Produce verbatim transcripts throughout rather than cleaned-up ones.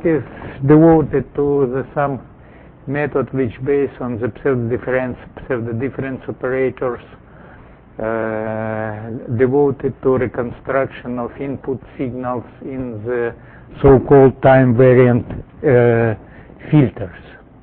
is devoted to the sum method which based on the pseudo-difference pseudo-difference operators uh, devoted to reconstruction of input signals in the so-called time variant uh, filters.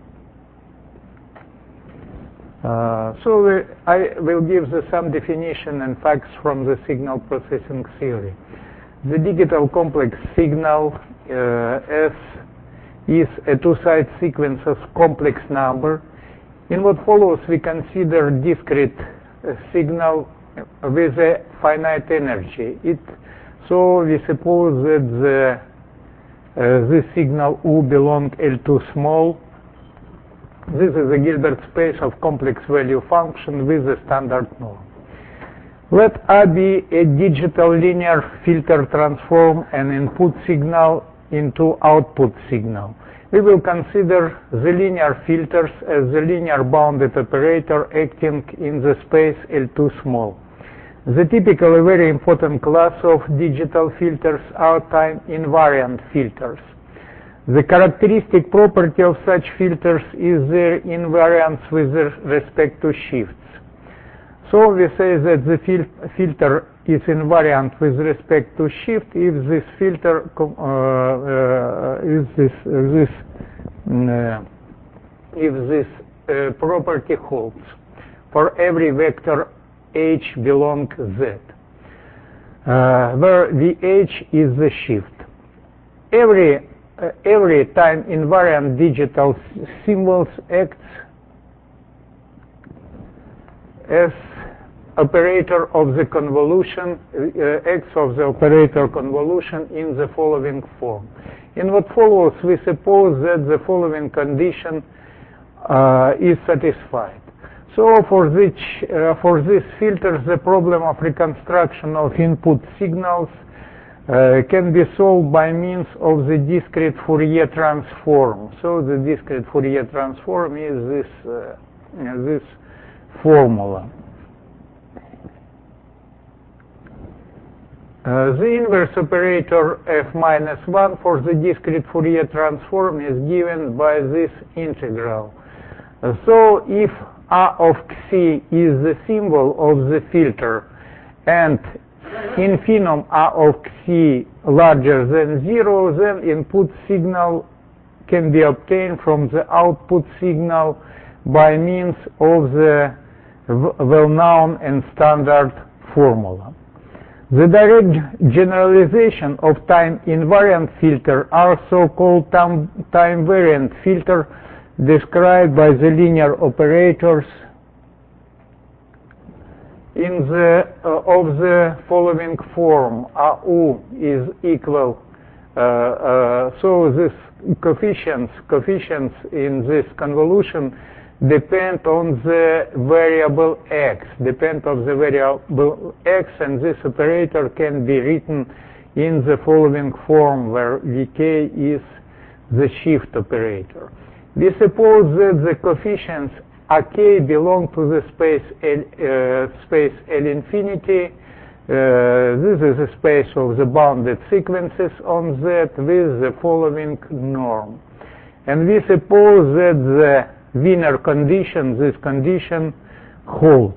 Uh, so we, I will give the some definition and facts from the signal processing theory. The digital complex signal uh, S is a two-side sequence of complex number. In what follows, we consider discrete uh, signal with a finite energy. It, so we suppose that the, uh, this signal U belongs L two small. This is a Gilbert space of complex value function with a standard norm. Let A be a digital linear filter transform an input signal into output signal. We will consider the linear filters as the linear bounded operator acting in the space L two small. The typically very important class of digital filters are time invariant filters. The characteristic property of such filters is their invariance with respect to shifts. So we say that the fil filter is invariant with respect to shift if this filter uh, uh, is this uh, this uh, if this uh, property holds for every vector H belong Z, uh, where the H is the shift. Every uh, every time invariant digital symbols acts as operator of the convolution, uh, X of the operator convolution in the following form. In what follows, we suppose that the following condition uh, is satisfied. So for this, uh, for this filter, the problem of reconstruction of input signals uh, can be solved by means of the discrete Fourier transform. So the discrete Fourier transform is this, uh, this formula. Uh, the inverse operator f minus one for the discrete Fourier transform is given by this integral. Uh, so if A of xi is the symbol of the filter and infimum A of xi larger than zero, then input signal can be obtained from the output signal by means of the well-known and standard formula. The direct generalization of time invariant filter are so-called time, time variant filter described by the linear operators in the uh, of the following form. A U is equal uh, uh, so this coefficients coefficients in this convolution depend on the variable x, depend on the variable x, and this operator can be written in the following form where vk is the shift operator. We suppose that the coefficients ak belong to the space L, uh, space L infinity. Uh, this is a space of the bounded sequences on Z with the following norm. And we suppose that the Wiener condition, this condition, holds.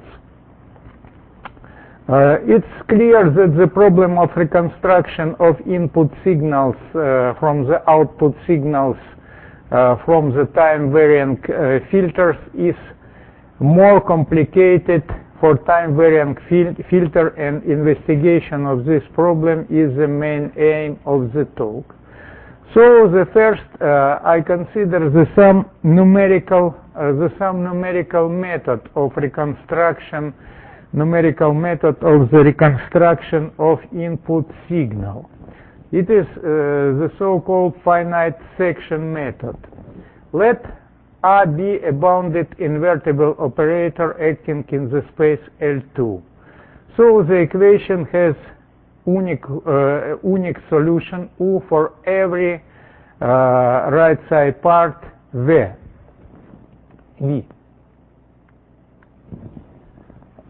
Uh, it's clear that the problem of reconstruction of input signals uh, from the output signals uh, from the time varying uh, filters is more complicated for time varying fil filter, and investigation of this problem is the main aim of the talk. So the first, uh, I consider the some numerical, uh, the some numerical method of reconstruction, numerical method of the reconstruction of input signal. It is uh, the so-called finite section method. Let A be a bounded invertible operator acting in the space L two. So the equation has unique, uh, unique solution U for every uh, right side part V. V.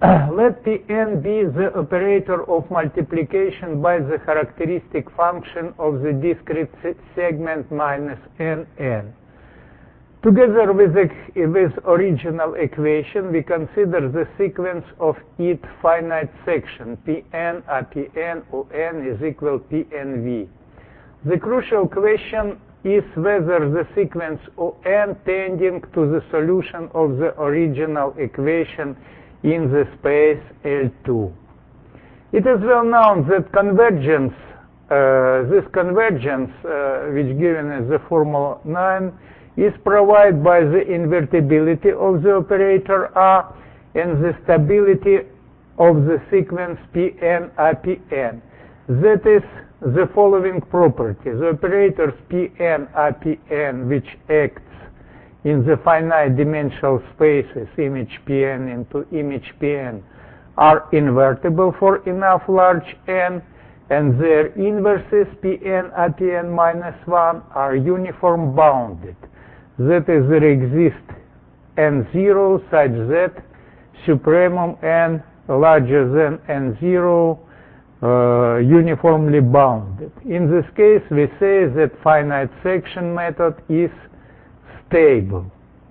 let Pn be the operator of multiplication by the characteristic function of the discrete segment minus Nn. Together with the with original equation, we consider the sequence of ith finite section Pn a Pn on is equal Pnv. The crucial question is whether the sequence on tending to the solution of the original equation in the space L two. It is well known that convergence, uh, this convergence, uh, which given as the formula nine, is provided by the invertibility of the operator A and the stability of the sequence Pn a Pn. That is the following property. The operators Pn a Pn, which acts in the finite dimensional spaces image Pn into image Pn, are invertible for enough large n, and their inverses Pn a Pn minus one are uniform bounded. That is, there exists n zero such that supremum n larger than n zero uh, uniformly bounded. In this case, we say that finite section method is stable.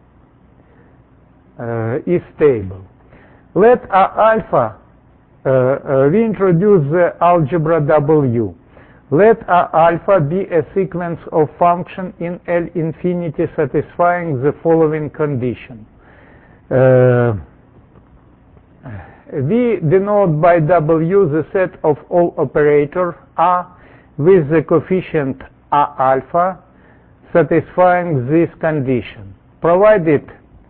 Uh, is stable. Let A alpha, uh, uh, we introduce the algebra W. Let A alpha be a sequence of function in L infinity satisfying the following condition. Uh, we denote by W the set of all operator A with the coefficient A alpha satisfying this condition, provided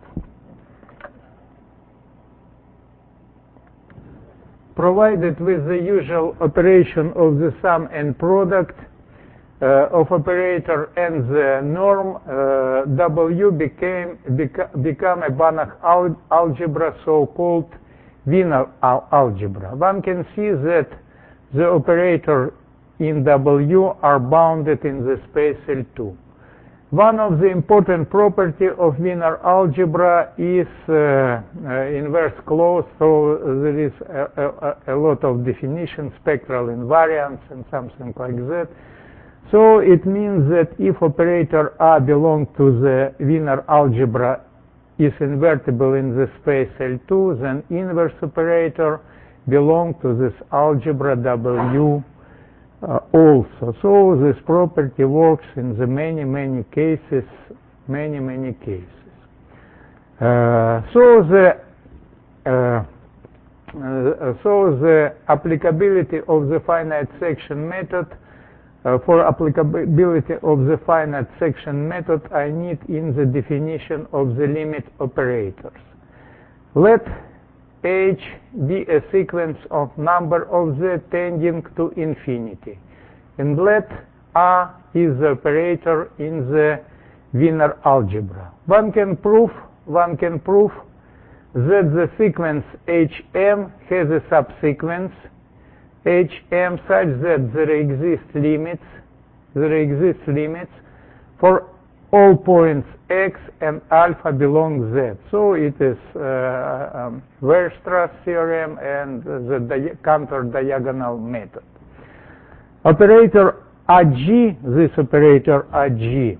provided with the usual operation of the sum and product uh, of operator and the norm, uh, W became beca become a Banach al algebra, so-called Wiener al algebra. One can see that the operator in W are bounded in the space L two. One of the important property of Wiener algebra is uh, uh, inverse clause, so there is a, a, a lot of definition, spectral invariance and something like that. So it means that if operator A belongs to the Wiener algebra is invertible in the space L two, then inverse operator belongs to this algebra W Uh, also. So this property works in the many, many cases, many, many cases. Uh, so the uh, uh, so the applicability of the finite section method, uh, for applicability of the finite section method, I need in the definition of the limit operators. Let H be a sequence of number of z tending to infinity, and let A is the operator in the Wiener algebra. One can prove, one can prove that the sequence H M has a subsequence H M such that there exist limits, there exist limits for all points x and alpha belong z. So it is uh, um, Weierstrass theorem and the di counter-diagonal method. Operator A G, this operator A G,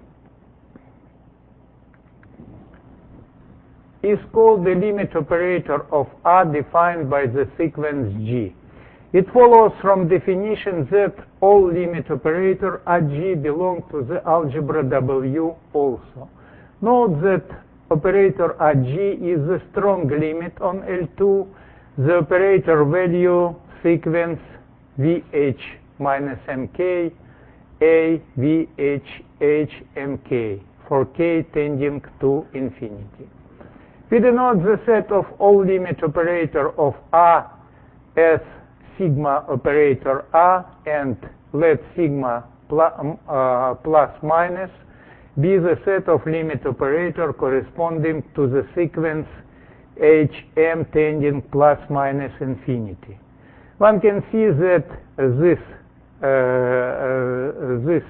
is called the limit operator of A defined by the sequence G. It follows from definition that all limit operator A G belong to the algebra W also. Note that operator A G is a strong limit on L two. The operator value sequence V H minus M K, A, V H, H, M K for K tending to infinity. We denote the set of all limit operator of A as sigma operator A, and let sigma plus, uh, plus minus be the set of limit operator corresponding to the sequence H M tending plus minus infinity. One can see that this uh, uh, this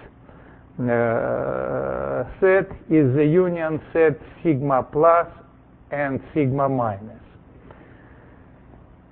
uh, set is the union set sigma plus and sigma minus.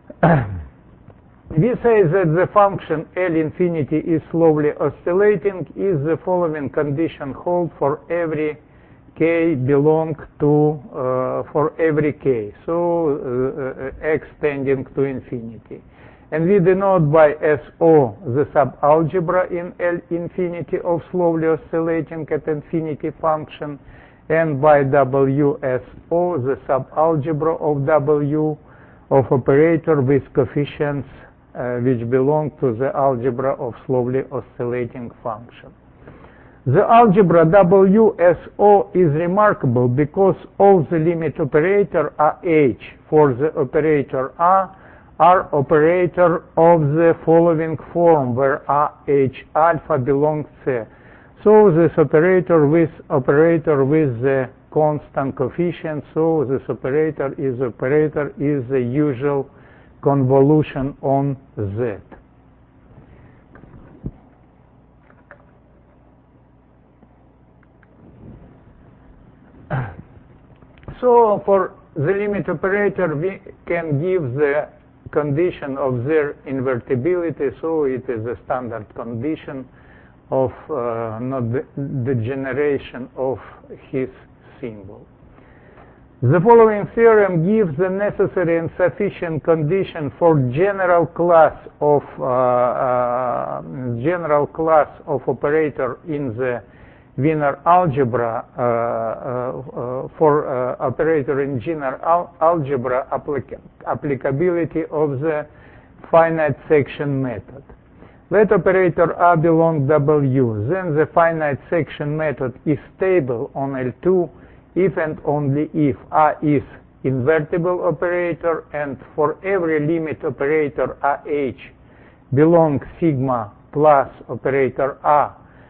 We say that the function L infinity is slowly oscillating if the following condition hold for every k belong to uh, for every k, so uh, x tending to infinity. And we denote by S O the subalgebra in L infinity of slowly oscillating at infinity function, and by W S O the subalgebra of W of operator with coefficients uh, which belong to the algebra of slowly oscillating function. The algebra W S O is remarkable because all the limit operator R H for the operator R are operator of the following form where R H alpha belongs C. So this operator with operator with the constant coefficient, so this operator is operator is the usual convolution on Z. So for the limit operator we can give the condition of their invertibility, so it is a standard condition of uh, not the, the generation of his symbol. The following theorem gives the necessary and sufficient condition for general class of uh, uh, general class of operator in the Wiener algebra uh, uh, uh, for uh, operator in Wiener al algebra applica applicability of the finite section method. Let operator A belong W, then the finite section method is stable on L two if and only if A is invertible operator, and for every limit operator A H belongs sigma plus operator A.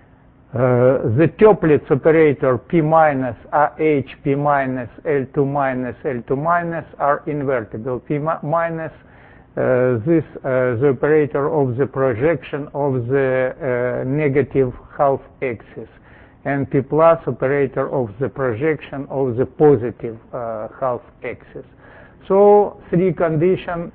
Uh, the tuplets operator P minus A H P minus L two minus L two minus are invertible. P minus uh, this uh, the operator of the projection of the uh, negative half axis, and P plus operator of the projection of the positive uh, half axis. So three conditions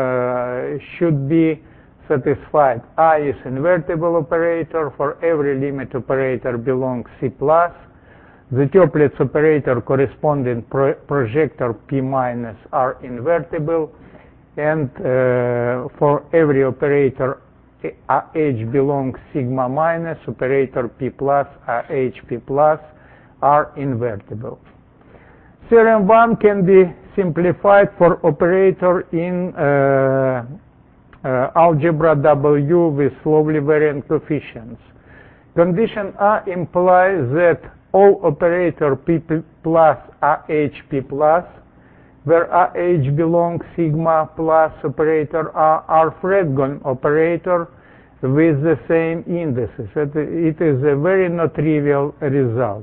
uh, should be satisfied. I is invertible operator, for every limit operator belongs C plus. The tuplets operator corresponding pro projector P minus are invertible, and uh, for every operator A H belongs sigma minus, operator P plus, A H P plus are invertible. Theorem one can be simplified for operator in uh, Uh, algebra W with slowly varying coefficients. Condition A implies that all operator P plus A H P plus, where A H belongs sigma plus operator A, are Fredholm operator with the same indices. It is a very not trivial result.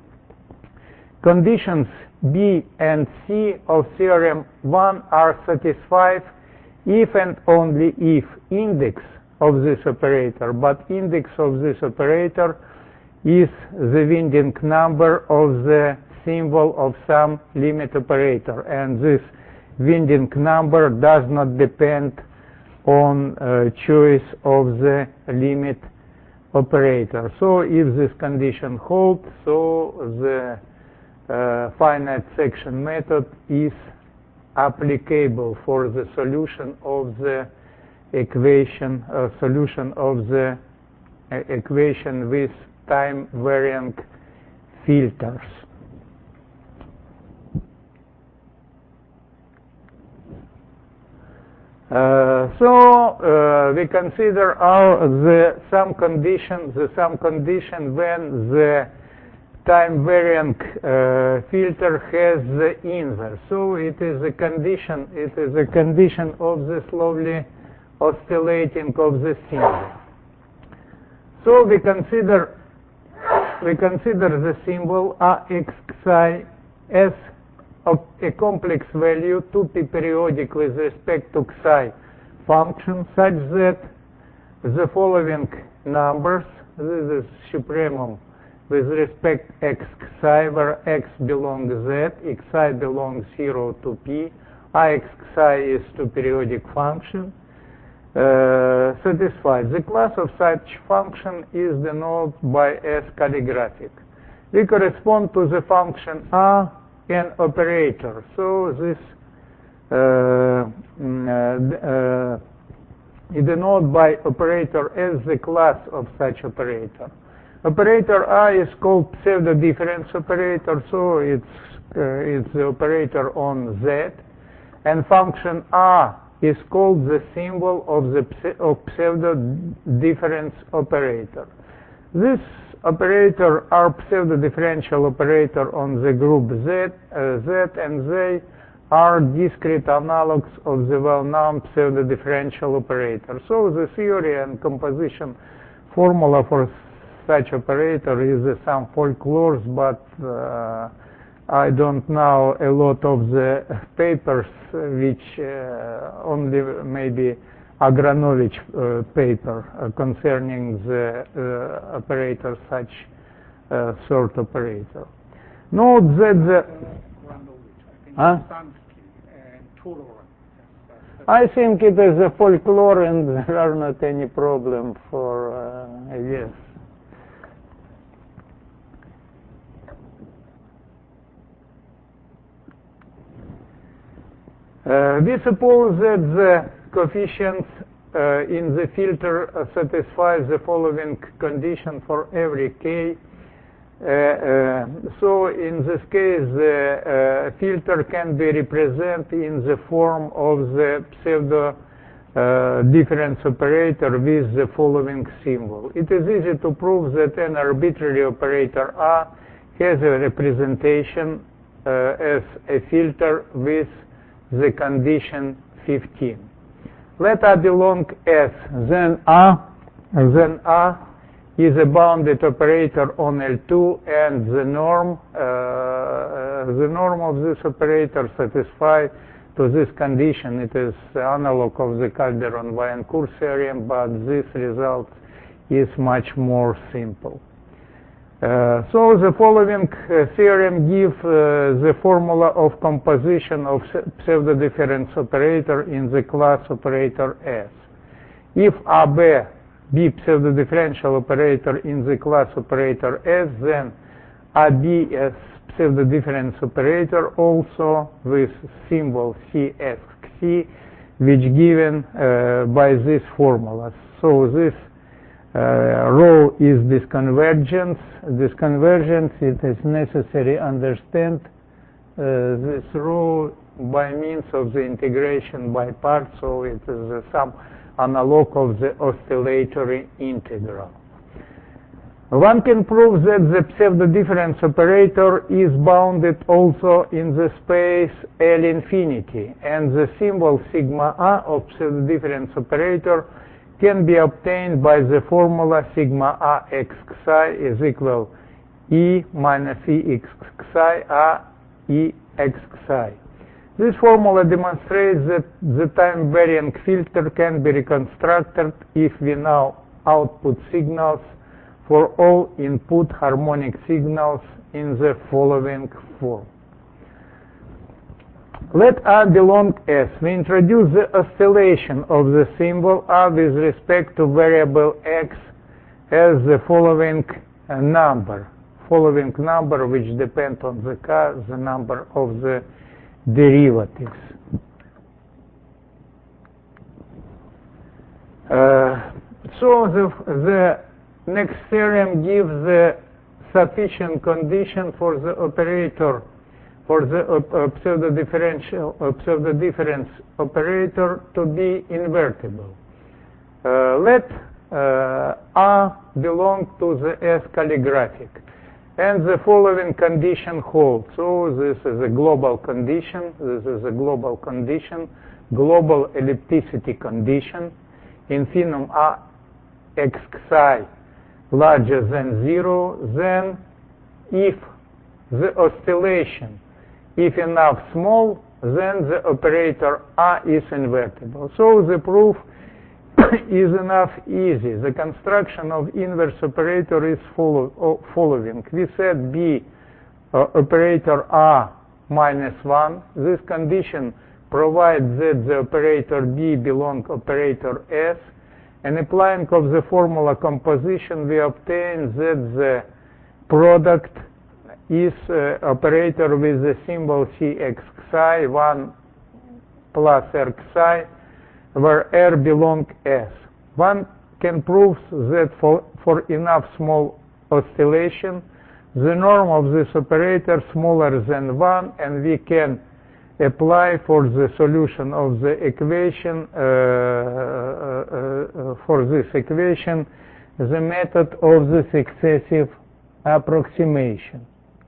Conditions B and C of theorem one are satisfied if and only if index of this operator, but index of this operator is the winding number of the symbol of some limit operator, and this winding number does not depend on uh, choice of the limit operator. So if this condition holds, so the uh, finite section method is applicable for the solution of the equation, uh, solution of the uh, equation with time varying filters. Uh, so uh, we consider our the some condition, the some condition when the time varying uh, filter has the inverse. So it is a condition, it is a condition of the slowly oscillating of the symbol. So we consider we consider the symbol A X psi as of a complex value to be periodic with respect to psi function, such that the following numbers, this is supremum with respect x psi, where x belongs z, xi belongs zero to p, I x psi is two periodic function, uh, satisfied. The class of such function is denoted by S calligraphic. We correspond to the function A an operator. So this uh, uh, is denoted by operator as the class of such operator. Operator A is called pseudo-difference operator, so it's uh, it's the operator on Z, and function A is called the symbol of the of pseudo-difference operator. This operator are pseudo-differential operator on the group Z, uh, Z, and they are discrete analogs of the well-known pseudo-differential operator. So the theory and composition formula for such operator is uh, some folklores, but uh, I don't know a lot of the papers which uh, only maybe Agranovich uh, paper uh, concerning the uh, operator, such uh, sort operator. Note that the huh? I think it is a folklore and there are not any problem for uh, I guess. Uh, we suppose that the coefficients uh, in the filter uh, satisfy the following condition for every k. Uh, uh, so in this case, the uh, filter can be represented in the form of the pseudo uh, difference operator with the following symbol. It is easy to prove that an arbitrary operator A has a representation uh, as a filter with the condition fifteen. Let A belong S, then A, then A is a bounded operator on L two, and the norm, uh, the norm of this operator satisfies to this condition. It is the analog of the Calderon-Vaillancourt theorem, but this result is much more simple. Uh, so the following uh, theorem gives uh, the formula of composition of pseudo-difference operator in the class operator S. If A B be pseudo-differential operator in the class operator S, then A B is pseudo-difference operator also with symbol C S C, which given uh, by this formula. So this Uh, rho is disconvergence. Disconvergence, it is necessary understand uh, this rho by means of the integration by parts, so it is uh, some analog of the oscillatory integral. One can prove that the pseudo-difference operator is bounded also in the space L infinity, and the symbol sigma A of pseudo-difference operator can be obtained by the formula sigma A x psi is equal E minus E x psi A E x psi. This formula demonstrates that the time-varying filter can be reconstructed if we know output signals for all input harmonic signals in the following form. Let A belong S. We introduce the oscillation of the symbol A with respect to variable x as the following uh, number, following number which depend on the k, the number of the derivatives. Uh, so the, the next theorem gives the sufficient condition for the operator, for the uh, pseudo-differential, uh, pseudo-difference operator to be invertible. Uh, let uh, A belong to the S calligraphic, and the following condition holds. So this is a global condition, this is a global condition, global ellipticity condition, infimum A x psi larger than zero, then if the oscillation if enough small, then the operator A is invertible. So the proof is enough easy. The construction of inverse operator is follow, following. We said B uh, operator A minus one. This condition provides that the operator B belongs operator S, and applying of the formula composition, we obtain that the product is uh, operator with the symbol C X psi, one plus R psi, where R belongs S. One can prove that for, for enough small oscillation, the norm of this operator smaller than one, and we can apply for the solution of the equation, uh, uh, uh, for this equation, the method of the successive approximation.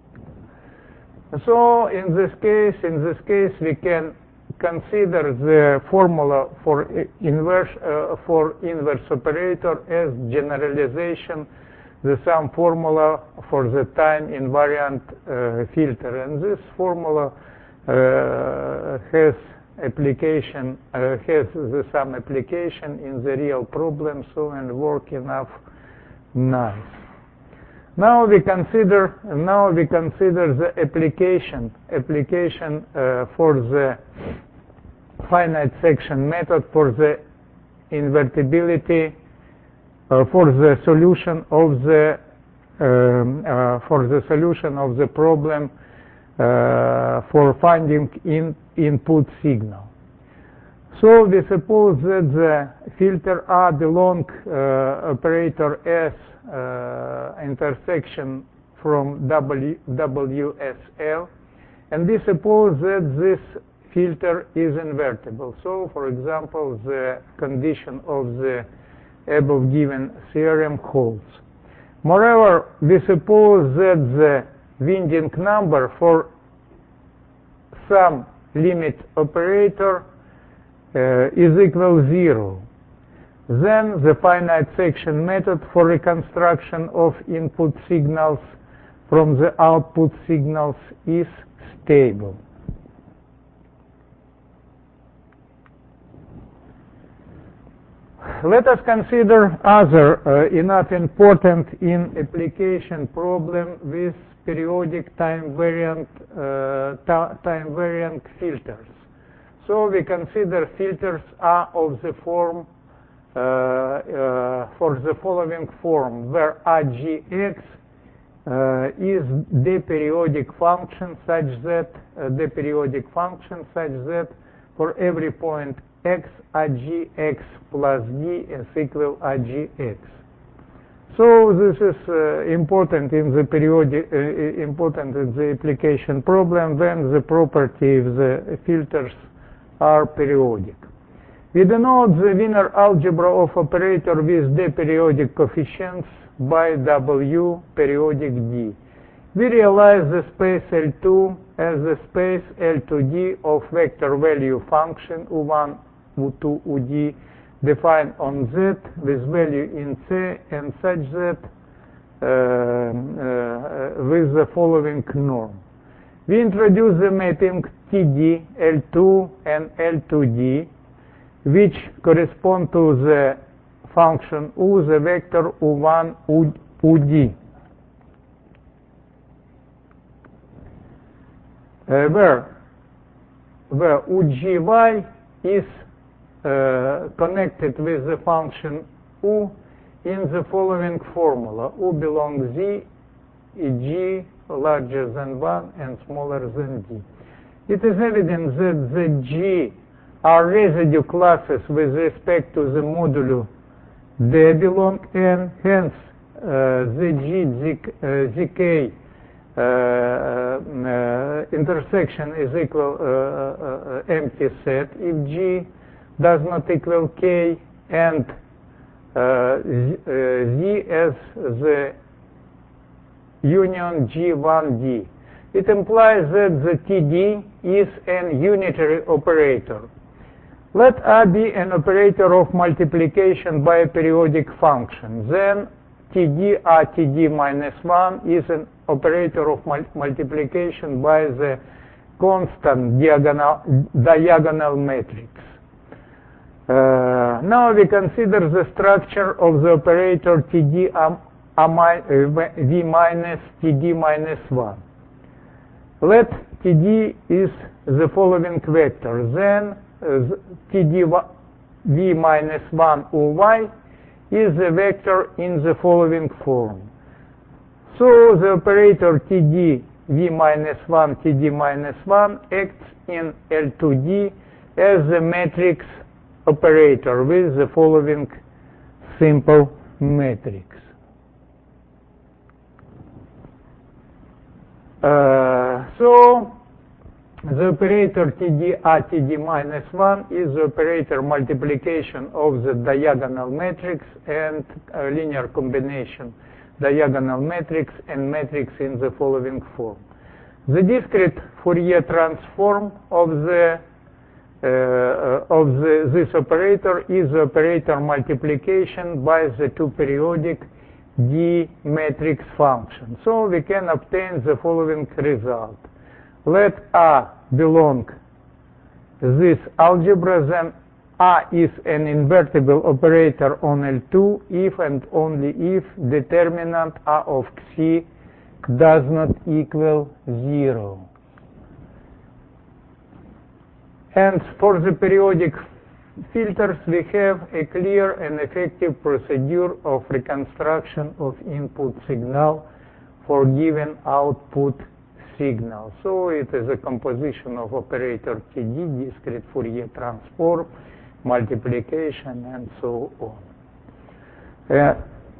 So in this case, in this case, we can consider the formula for inverse uh, for inverse operator as generalization, the sum formula for the time invariant uh, filter, and this formula uh, has application uh, has the same application in the real problem, so and work enough nice. Now we consider now we consider the application application uh, for the finite section method for the invertibility uh, for the solution of the um, uh, for the solution of the problem uh, for finding in input signal. So we suppose that the filter A belong uh, operator S uh, intersection from W, W S L, and we suppose that this filter is invertible. So, for example, the condition of the above given theorem holds. Moreover, we suppose that the winding number for some limit operator uh, is equal zero. Then the finite section method for reconstruction of input signals from the output signals is stable. Let us consider other uh, enough important in application problem with periodic time variant uh, time variant filters. So we consider filters are of the form uh, uh, for the following form, where A G X uh, is the periodic function such that uh, the periodic function such that for every point X, A G X plus D is equal A G X. So this is uh, important in the periodic, uh, important in the application problem when the property of the filters are periodic. We denote the Wiener algebra of operator with the periodic coefficients by W periodic D. We realize the space L two as the space L two D of vector value function U one, U two, U D defined on Z with value in C and such that uh, uh, with the following norm. We introduce the mapping T D, L two and L two D, which correspond to the function U, the vector U one, U, U D. Uh, where, where U G Y is uh, connected with the function U in the following formula. U belongs Z, G larger than one and smaller than D. It is evident that the G are residue classes with respect to the modulo D belong N, hence uh, the G, Z, uh, Z K Uh, uh, intersection is equal uh, uh, uh, empty set if G does not equal K and uh, Z, uh, Z as the union G one D. It implies that the T D is an unitary operator. Let A be an operator of multiplication by a periodic function. Then T D A T D minus one is an operator of mul multiplication by the constant diagonal, diagonal matrix. Uh, now we consider the structure of the operator T D A, A, V minus T D minus one. Let Td is the following vector. Then uh, Td v minus one Uy is a vector in the following form. So the operator Td v minus one Td minus one acts in L two D as a matrix operator with the following simple matrix. Uh, so the operator Td a Td minus one is the operator multiplication of the diagonal matrix and a linear combination diagonal matrix and matrix in the following form. The discrete Fourier transform of the uh, of the, this operator is the operator multiplication by the two periodic D matrix function. So we can obtain the following result. Let A belong this algebra, then A is an invertible operator on L two if and only if determinant A of Xi does not equal zero. And for the periodic filters, we have a clear and effective procedure of reconstruction of input signal for given output signal. So it is a composition of operator Td, discrete Fourier transform, multiplication, and so on. Uh,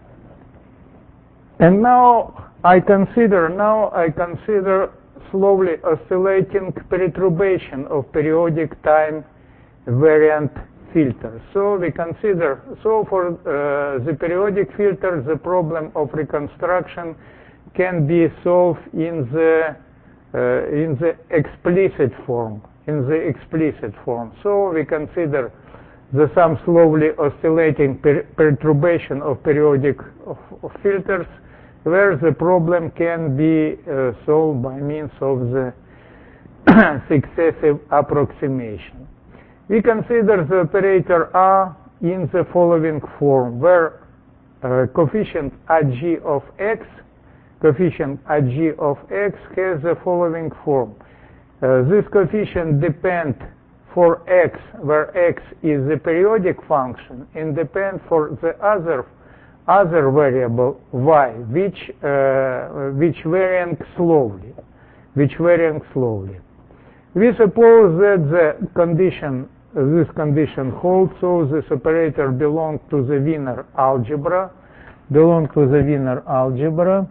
and now I consider now I consider slowly oscillating perturbation of periodic time variant filters. So we consider, so for uh, the periodic filter, the problem of reconstruction can be solved in the uh, in the explicit form, in the explicit form. So we consider the some slowly oscillating per perturbation of periodic of, of filters, where the problem can be uh, solved by means of the successive approximation. We consider the operator A in the following form, where uh, coefficient Ag of x, coefficient Ag of x has the following form. Uh, this coefficient depends for x, where x is the periodic function, and depends for the other other variable y, which uh, which varying slowly, which varying slowly. We suppose that the condition, this condition holds, so this operator belongs to the Wiener algebra, belongs to the Wiener algebra,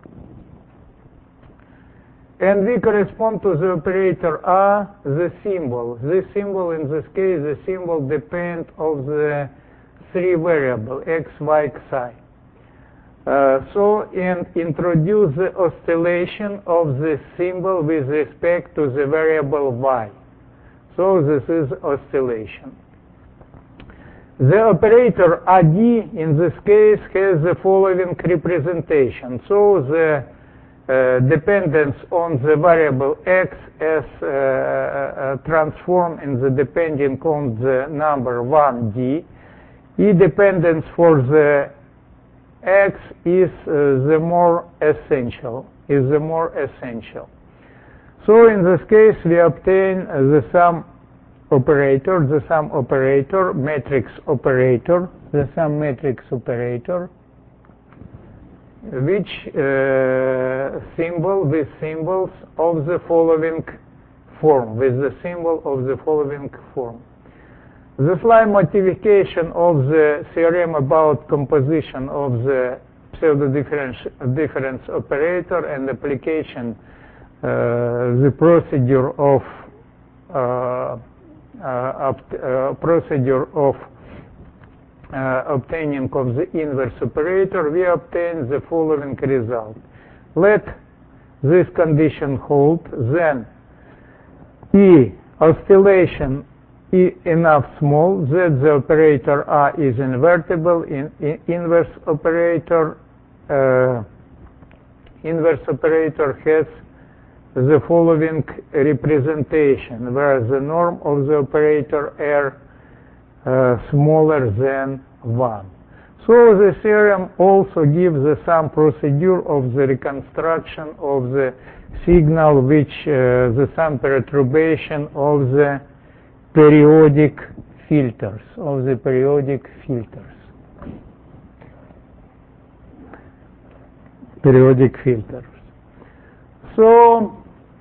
and we correspond to the operator A, the symbol. This symbol, in this case, the symbol depends of the three variable x, y, xi. Uh, so, and introduce the oscillation of this symbol with respect to the variable y. So this is oscillation. The operator A D in this case has the following representation. So the uh, dependence on the variable x as uh, uh, transformed in the depending on the number one D. E dependence for the x is uh, the more essential, is the more essential. So in this case we obtain uh, the sum operator, the sum operator, matrix operator, the sum matrix operator, which uh, symbol with symbols of the following form, with the symbol of the following form. The slight modification of the theorem about composition of the pseudo-difference difference operator and application uh, the procedure of uh, uh, uh, procedure of uh, obtaining of the inverse operator, we obtain the following result. Let this condition hold, then E oscillation E enough small that the operator A is invertible, in, in inverse operator uh, inverse operator has the following representation, where the norm of the operator R uh, smaller than one. So the theorem also gives uh, some procedure of the reconstruction of the signal, which uh, the some perturbation of the periodic filters, of the periodic filters. Periodic filters. So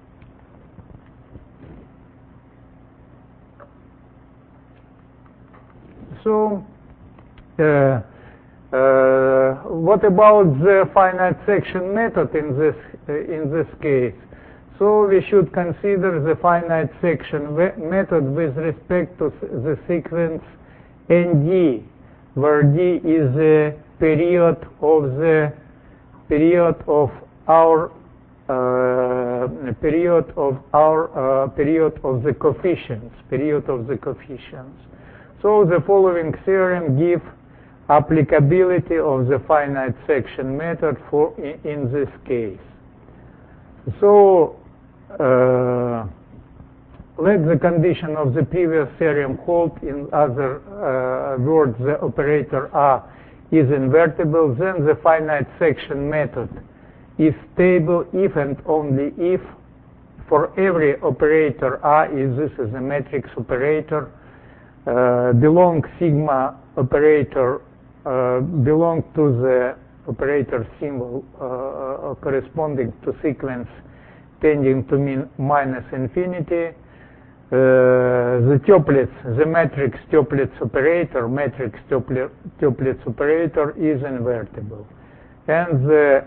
so uh, uh, what about the finite section method in this uh, in this case? So we should consider the finite section method with respect to the sequence N D, where D is the period of the period of our uh, period of our uh, period of the coefficients, period of the coefficients. So the following theorem gives applicability of the finite section method for in, in this case. So uh, let the condition of the previous theorem hold. In other uh, words, the operator A is invertible, then the finite section method is stable if and only if for every operator A, if this is a matrix operator, uh, belong sigma operator uh, belong to the operator symbol uh, corresponding to sequence tending to mean minus infinity. Uh, the tuplets, the matrix tuplets operator, matrix tuplet, tuplets operator is invertible, and the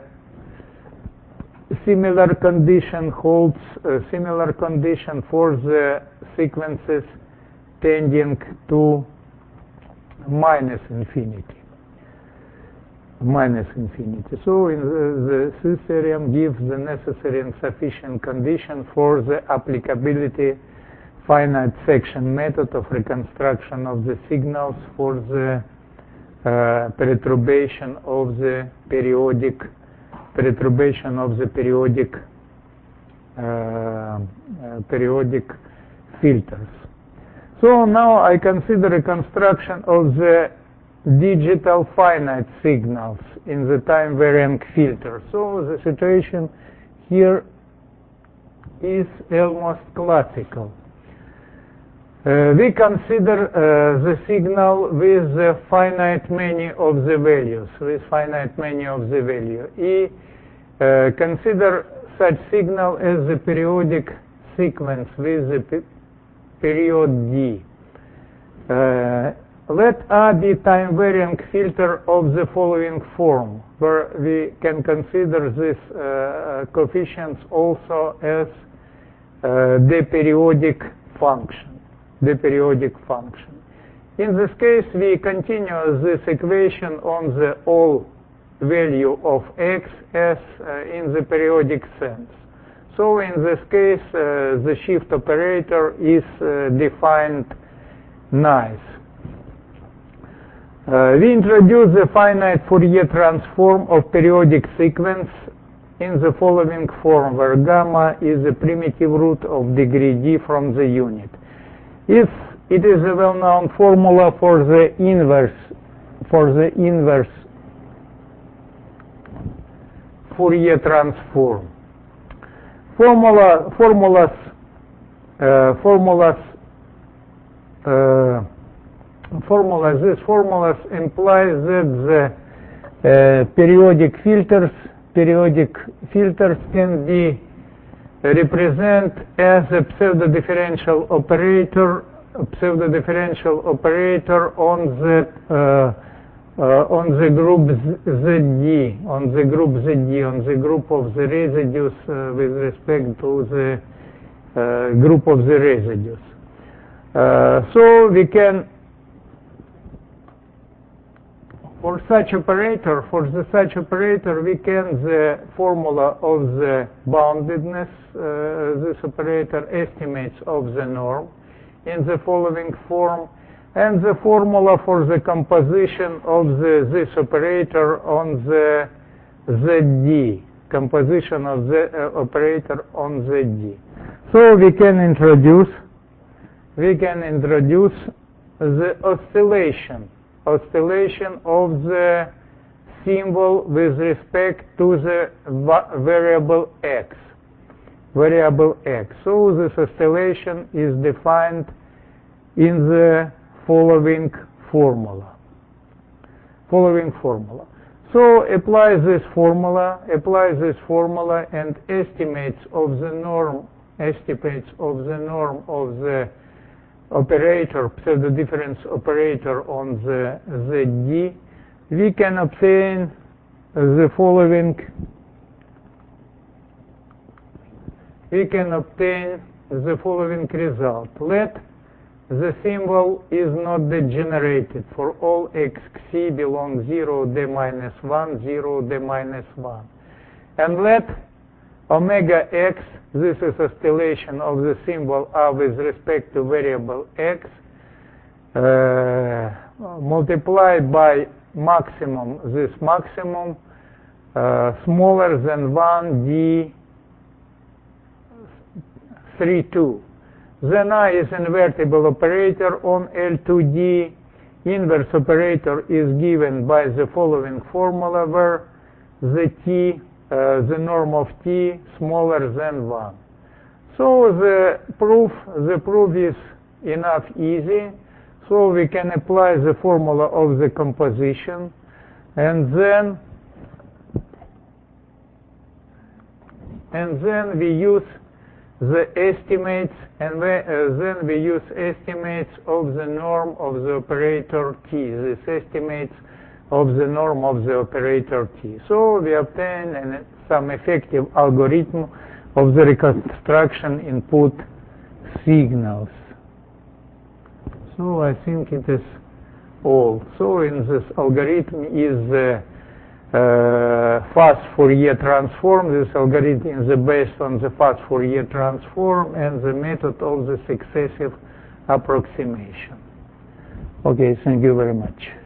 similar condition holds. A similar condition for the sequences tending to minus infinity. Minus infinity. So, in the, the this theorem gives the necessary and sufficient condition for the applicability finite section method of reconstruction of the signals for the uh, perturbation of the periodic perturbation of the periodic uh, uh, periodic filters. So now I consider reconstruction of the digital finite signals in the time varying filter. So the situation here is almost classical. Uh, we consider uh, the signal with the finite many of the values, with finite many of the value. E, uh, consider such signal as the periodic sequence with the pe period D. Uh, let A be time varying filter of the following form, where we can consider this uh, coefficients also as uh, the periodic function. The periodic function. In this case, we continue this equation on the all value of x as uh, in the periodic sense. So in this case, uh, the shift operator is uh, defined nice. Uh, we introduce the finite Fourier transform of periodic sequence in the following form, where gamma is the primitive root of degree d from the unit. If it is a well-known formula for the inverse, for the inverse Fourier transform. Formula, formulas, uh, formulas, uh, formulas. These formulas imply that the uh, periodic filters, periodic filters can be represent as a pseudo-differential operator, a pseudo-differential operator on the uh, uh, on the group Z D, on the group Z D, on the group of the residues uh, with respect to the uh, group of the residues. Uh, so we can, for such operator, for the such operator, we can the formula of the boundedness, uh, this operator estimates of the norm in the following form, and the formula for the composition of the this operator on the Z D, composition of the uh, operator on Z D. So we can introduce, we can introduce the oscillation oscillation of the symbol with respect to the variable x. Variable x. So this oscillation is defined in the following formula. Following formula. So apply this formula, apply this formula and estimates of the norm, estimates of the norm of the operator, pseudo difference operator on the Z D, we can obtain the following. We can obtain the following result. Let the symbol is not degenerated for all xc belong zero, d minus one, zero, d minus one. And let omega x, this is oscillation of the symbol r with respect to variable x, uh, multiplied by maximum, this maximum, uh, smaller than one d three two. Then I is invertible operator on L two D. Inverse operator is given by the following formula where the t, uh, the norm of t smaller than one. So the proof, the proof is enough easy. So we can apply the formula of the composition, and then and then we use the estimates, and we, uh, then we use estimates of the norm of the operator t, this estimates of the norm of the operator t. So we obtain an, some effective algorithm of the reconstruction input signals. So I think it is all. So in this algorithm is the Uh, fast Fourier transform. This algorithm is based on the fast Fourier transform and the method of the successive approximation. Okay, thank you very much.